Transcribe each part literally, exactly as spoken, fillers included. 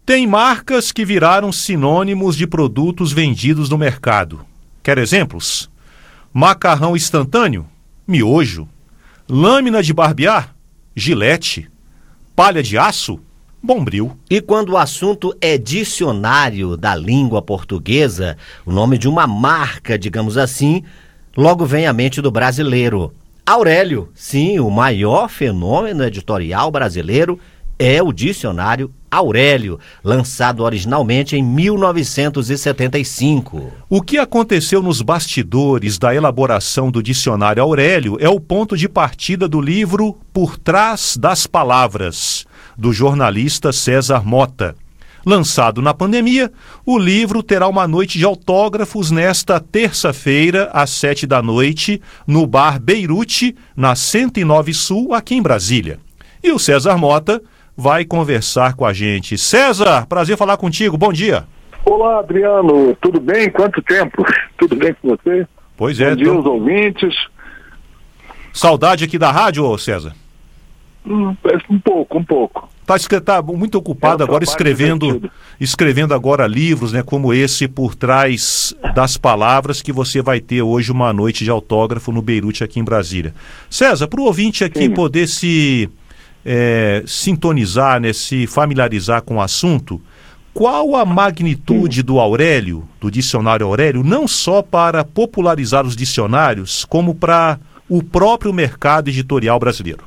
Tem marcas que viraram sinônimos de produtos vendidos no mercado. Quer exemplos? Macarrão instantâneo? Miojo. Lâmina de barbear? Gilete. Palha de aço? Bombril. E quando o assunto é dicionário da língua portuguesa, o nome de uma marca, digamos assim, logo vem à mente do brasileiro. Aurélio, sim, o maior fenômeno editorial brasileiro é o dicionário Aurélio, lançado originalmente em mil novecentos e setenta e cinco. O que aconteceu nos bastidores da elaboração do dicionário Aurélio é o ponto de partida do livro Por Trás das Palavras, do jornalista César Mota. Lançado na pandemia, o livro terá uma noite de autógrafos nesta terça-feira, às sete da noite, no Bar Beirute, na cento e nove Sul, aqui em Brasília. E o César Mota vai conversar com a gente. César, prazer falar contigo, bom dia. Olá, Adriano, tudo bem? Quanto tempo? Tudo bem com você? Pois é. Bom dia tô... aos ouvintes. Saudade aqui da rádio, ô César? Hum, um pouco, um pouco. Tá, tá muito ocupado é agora escrevendo, divertido. escrevendo agora livros, né, como esse Por Trás das Palavras, que você vai ter hoje uma noite de autógrafo no Beirute aqui em Brasília. César, para o ouvinte aqui Sim. poder se é, sintonizar, né, se familiarizar com o assunto, qual a magnitude Sim. do Aurélio, do dicionário Aurélio, não só para popularizar os dicionários, como para o próprio mercado editorial brasileiro?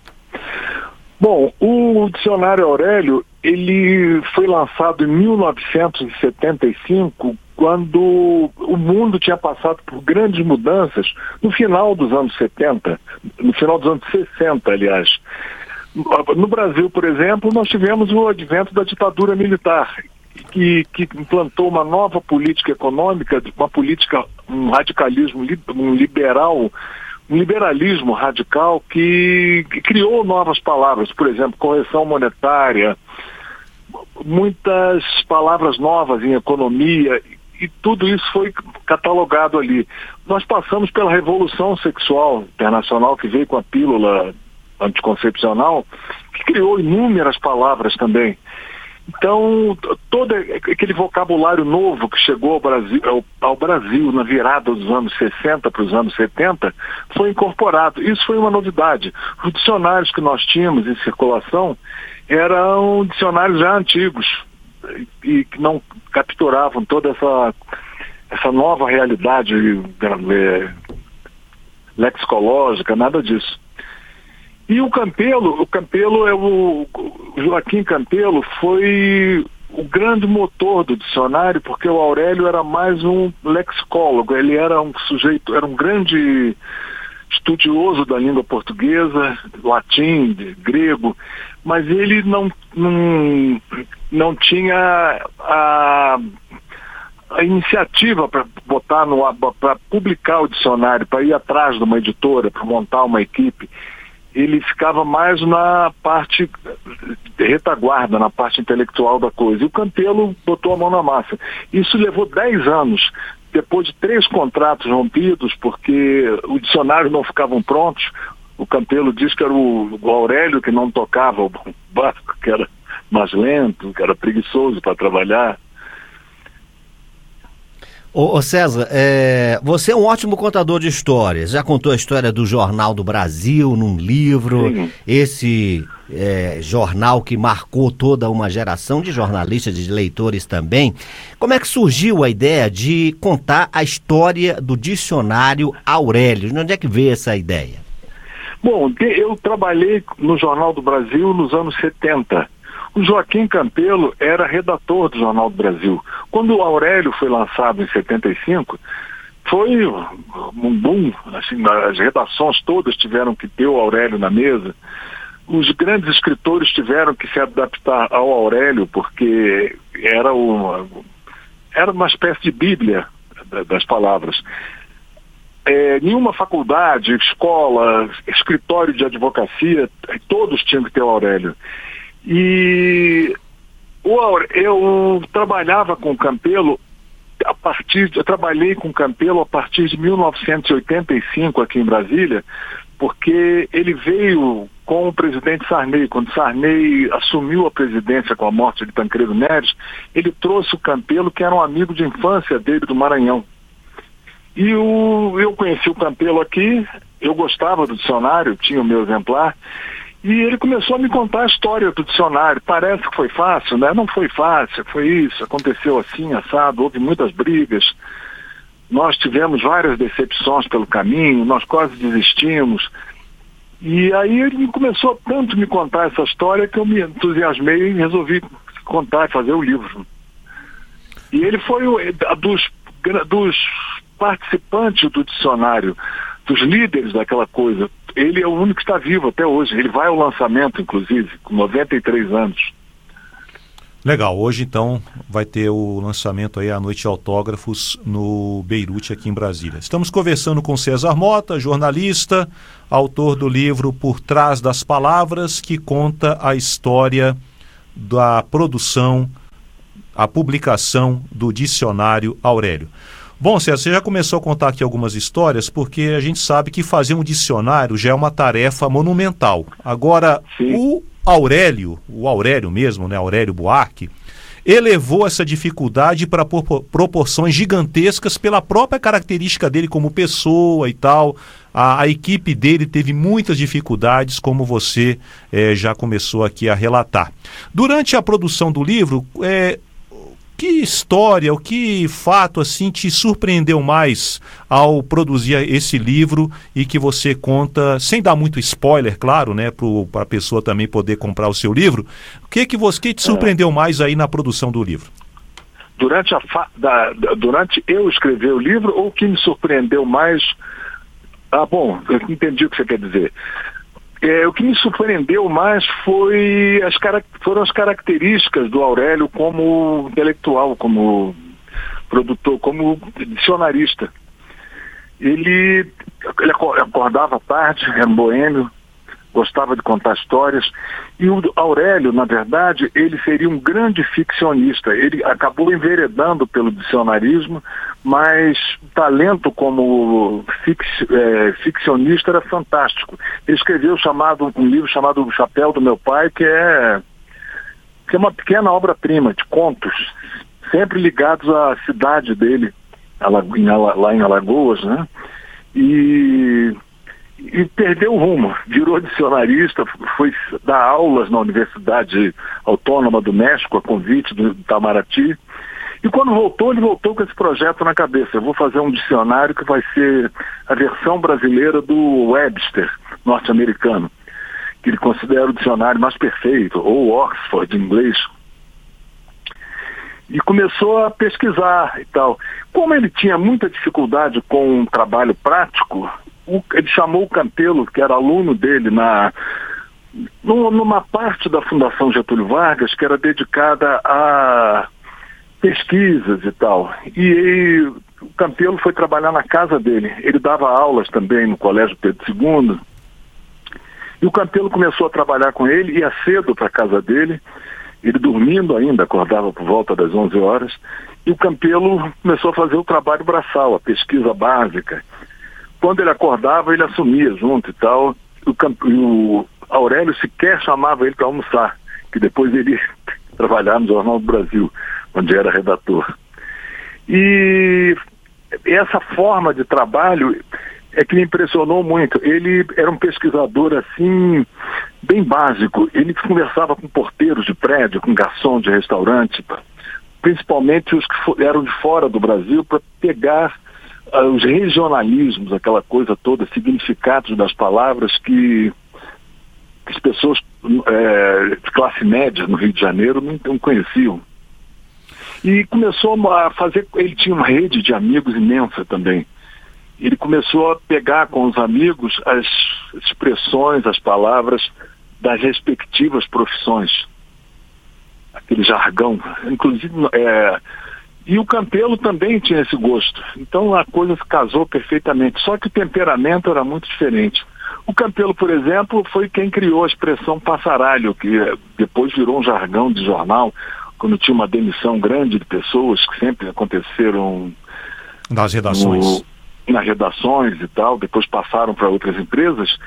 Bom, o dicionário Aurélio, ele foi lançado em mil novecentos e setenta e cinco, quando o mundo tinha passado por grandes mudanças no final dos anos setenta, no final dos anos sessenta, aliás. No Brasil, por exemplo, nós tivemos o advento da ditadura militar, que, que implantou uma nova política econômica, uma política, um radicalismo, um liberal, um liberalismo radical que, que criou novas palavras, por exemplo, correção monetária, muitas palavras novas em economia, e tudo isso foi catalogado ali. Nós passamos pela Revolução Sexual Internacional, que veio com a pílula anticoncepcional, que criou inúmeras palavras também. Então, todo aquele vocabulário novo que chegou ao Brasil, ao, ao Brasil na virada dos anos sessenta para os anos setenta, foi incorporado. Isso foi uma novidade. Os dicionários que nós tínhamos em circulação eram dicionários já antigos e que não capturavam toda essa, essa nova realidade é, lexicológica, nada disso. E o Campelo, o Campelo é o, o Joaquim Campelo foi o grande motor do dicionário, porque o Aurélio era mais um lexicólogo, ele era um sujeito, era um grande estudioso da língua portuguesa, latim, grego, mas ele não, não, não tinha a, a iniciativa para botar no para publicar o dicionário, para ir atrás de uma editora, para montar uma equipe. Ele ficava mais na parte de retaguarda, na parte intelectual da coisa. E o Campelo botou a mão na massa. Isso levou dez anos, depois de três contratos rompidos, porque os dicionários não ficavam prontos. O Campelo diz que era o, o Aurélio que não tocava o barco, que era mais lento, que era preguiçoso para trabalhar. Ô, ô César, é, você é um ótimo contador de histórias. Já contou a história do Jornal do Brasil num livro. Sim. Esse é, jornal que marcou toda uma geração de jornalistas, de leitores também. Como é que surgiu a ideia de contar a história do dicionário Aurélio? De onde é que veio essa ideia? Bom, eu trabalhei no Jornal do Brasil nos anos setenta. O Joaquim Campelo era redator do Jornal do Brasil. Quando o Aurélio foi lançado em setenta e cinco, foi um boom. Assim, as redações todas tiveram que ter o Aurélio na mesa. Os grandes escritores tiveram que se adaptar ao Aurélio, porque era uma, era uma espécie de bíblia das palavras. É, nenhuma faculdade, escola, escritório de advocacia, todos tinham que ter o Aurélio. E o, eu trabalhava com o Campelo a partir de, eu trabalhei com o Campelo a partir de mil novecentos e oitenta e cinco aqui em Brasília, porque ele veio com o presidente Sarney. Quando Sarney assumiu a presidência com a morte de Tancredo Neves, ele trouxe o Campelo, que era um amigo de infância dele do Maranhão. E o, eu conheci o Campelo aqui, eu gostava do dicionário, tinha o meu exemplar, e ele começou a me contar a história do dicionário. Parece que foi fácil, né? Não foi fácil, foi isso, aconteceu assim, assado, houve muitas brigas, nós tivemos várias decepções pelo caminho, nós quase desistimos. E aí ele começou tanto a me contar essa história que eu me entusiasmei e resolvi contar e fazer o livro. E ele foi o, dos, dos participantes do dicionário, dos líderes daquela coisa. Ele é o único que está vivo até hoje. Ele vai ao lançamento, inclusive, com noventa e três anos. Legal. Hoje, então, vai ter o lançamento aí, a Noite de Autógrafos, no Beirute, aqui em Brasília. Estamos conversando com César Mota, jornalista, autor do livro Por Trás das Palavras, que conta a história da produção, a publicação do Dicionário Aurélio. Bom, César, você já começou a contar aqui algumas histórias, porque a gente sabe que fazer um dicionário já é uma tarefa monumental. Agora, Sim. o Aurélio, o Aurélio mesmo, né, Aurélio Buarque, elevou essa dificuldade para proporções gigantescas pela própria característica dele como pessoa e tal. A, a equipe dele teve muitas dificuldades, como você eh, já começou aqui a relatar. Durante a produção do livro, eh, que história, o que fato assim te surpreendeu mais ao produzir esse livro e que você conta, sem dar muito spoiler, claro, né, para a pessoa também poder comprar o seu livro? O que que você que te surpreendeu mais aí na produção do livro? Durante, a fa da, durante eu escrever o livro, ou o que me surpreendeu mais? Ah, bom, eu entendi o que você quer dizer. É, o que me surpreendeu mais foi as, foram as características do Aurélio como intelectual, como produtor, como dicionarista. Ele, ele acordava tarde, era um boêmio, gostava de contar histórias. E o Aurélio, na verdade, ele seria um grande ficcionista. Ele acabou enveredando pelo dicionarismo, mas o talento como fix, é, ficcionista era fantástico. Ele escreveu chamado, um livro chamado O Chapéu do Meu Pai, que é, que é uma pequena obra-prima de contos, sempre ligados à cidade dele, lá em Alagoas, né? E... E perdeu o rumo, virou dicionarista, foi dar aulas na Universidade Autônoma do México, a convite do Itamaraty. E quando voltou, ele voltou com esse projeto na cabeça. Eu vou fazer um dicionário que vai ser a versão brasileira do Webster, norte-americano, que ele considera o dicionário mais perfeito, ou Oxford, em inglês. E começou a pesquisar e tal. Como ele tinha muita dificuldade com um trabalho prático, ele chamou o Campelo, que era aluno dele, na, numa parte da Fundação Getúlio Vargas, que era dedicada a pesquisas e tal. E aí, o Campelo foi trabalhar na casa dele. Ele dava aulas também no Colégio Pedro segundo. E o Campelo começou a trabalhar com ele, ia cedo para a casa dele, ele dormindo ainda, acordava por volta das onze horas, e o Campelo começou a fazer o trabalho braçal, a pesquisa básica. Quando ele acordava, ele assumia junto e tal. O, Camp... o Aurélio sequer chamava ele para almoçar, que depois ele ia trabalhar no Jornal do Brasil, onde era redator. E essa forma de trabalho é que me impressionou muito. Ele era um pesquisador assim, bem básico. Ele conversava com porteiros de prédio, com garçom de restaurante, principalmente os que eram de fora do Brasil, para pegar os regionalismos, aquela coisa toda, significados das palavras que, que as pessoas é, de classe média no Rio de Janeiro não, não conheciam. E começou a fazer, ele tinha uma rede de amigos imensa também. Ele começou a pegar com os amigos as expressões, as palavras das respectivas profissões. Aquele jargão, inclusive... É, E o Campelo também tinha esse gosto. Então a coisa se casou perfeitamente. Só que o temperamento era muito diferente. O Campelo, por exemplo, foi quem criou a expressão passaralho, que depois virou um jargão de jornal, quando tinha uma demissão grande de pessoas, que sempre aconteceram nas redações. No, nas redações e tal, depois passaram para outras empresas.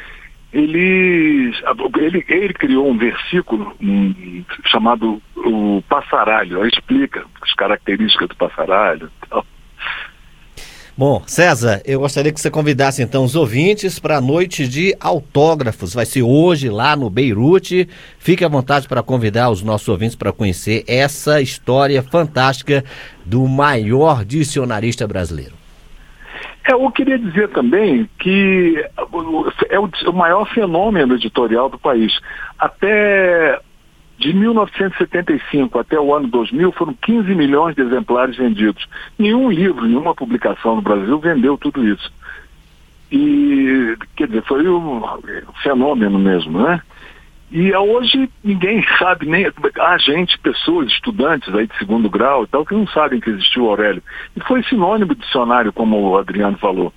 ele, ele, ele criou um versículo um, chamado o passaralho. Aí explica as características do passaralho e tal. Bom, César, eu gostaria que você convidasse então os ouvintes para a noite de autógrafos. Vai ser hoje lá no Beirute. Fique à vontade para convidar os nossos ouvintes para conhecer essa história fantástica do maior dicionarista brasileiro. É, eu queria dizer também que é o, o maior fenômeno editorial do país. Até de mil novecentos e setenta e cinco até o ano dois mil, foram quinze milhões de exemplares vendidos. Nenhum livro, nenhuma publicação no Brasil vendeu tudo isso. E, quer dizer, foi um fenômeno mesmo, né? E hoje ninguém sabe, nem há gente, pessoas, estudantes aí de segundo grau e tal, que não sabem que existiu o Aurélio. E foi sinônimo de dicionário, como o Adriano falou.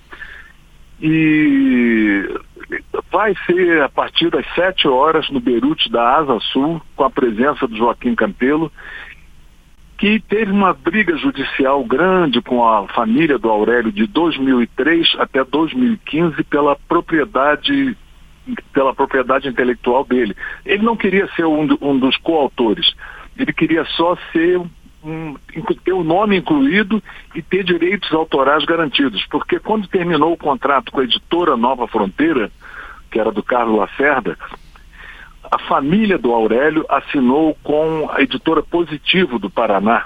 E vai ser a partir das sete horas no Beirute da Asa Sul, com a presença do Joaquim Campelo, que teve uma briga judicial grande com a família do Aurélio de dois mil e três até dois mil e quinze pela propriedade, pela propriedade intelectual dele. Ele não queria ser um, um dos coautores, ele queria só ser Um, ter o nome incluído e ter direitos autorais garantidos, porque quando terminou o contrato com a editora Nova Fronteira, que era do Carlos Lacerda, a família do Aurélio assinou com a editora Positivo do Paraná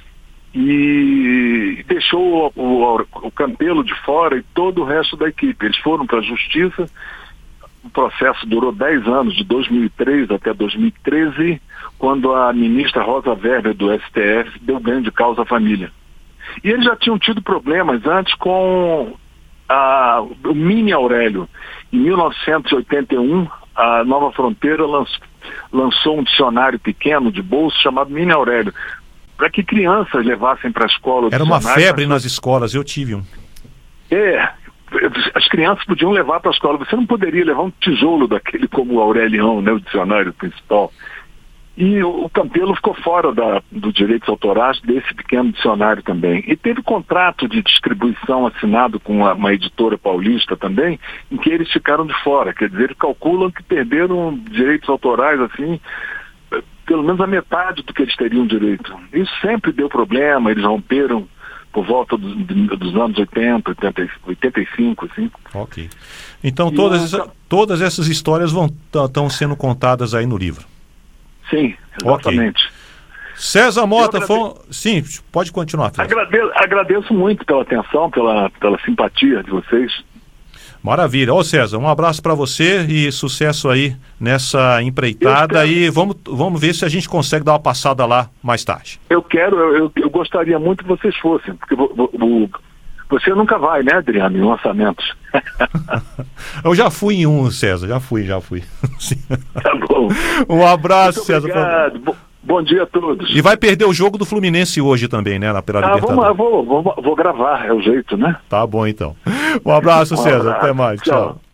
e deixou o, o, o Campelo de fora e todo o resto da equipe. Eles foram para a justiça. O processo durou dez anos, de dois mil e três até dois mil e treze, quando a ministra Rosa Weber do S T F deu ganho de causa à família. E eles já tinham tido problemas antes com a, o Mini Aurélio. Em mil novecentos e oitenta e um, a Nova Fronteira lançou, lançou um dicionário pequeno de bolso chamado Mini Aurélio, para que crianças levassem para a escola. Era uma febre nas escolas, eu tive um. É, as crianças podiam levar para a escola. Você não poderia levar um tijolo daquele como o Aurelião, né, o dicionário principal. E o, o Campelo ficou fora da, dos direitos autorais desse pequeno dicionário também. E teve contrato de distribuição assinado com uma, uma editora paulista também, em que eles ficaram de fora. Quer dizer, eles calculam que perderam direitos autorais, assim, pelo menos a metade do que eles teriam direito. Isso sempre deu problema, eles romperam por volta dos, dos anos oitenta, oitenta, oitenta e cinco, assim. Ok. Então todas, essa, todas essas histórias vão estão sendo contadas aí no livro. Sim, exatamente. Okay. César Mota, foi... sim, pode continuar. Agradeço, agradeço muito pela atenção, pela, pela simpatia de vocês. Maravilha. Ô César, um abraço para você e sucesso aí nessa empreitada e vamos, vamos ver se a gente consegue dar uma passada lá mais tarde. Eu quero, eu, eu gostaria muito que vocês fossem, porque o, o, você nunca vai, né, Adriano, em lançamentos. Eu já fui em um, César, já fui, já fui. Tá bom. Um abraço, muito César. Obrigado. Bom, bom dia a todos. E vai perder o jogo do Fluminense hoje também, né, pela ah, Libertadores. Vamos, vou, vou, vou gravar, é o jeito, né? Tá bom, então. Um abraço, um César. abraço. Até mais. Tchau. Tchau.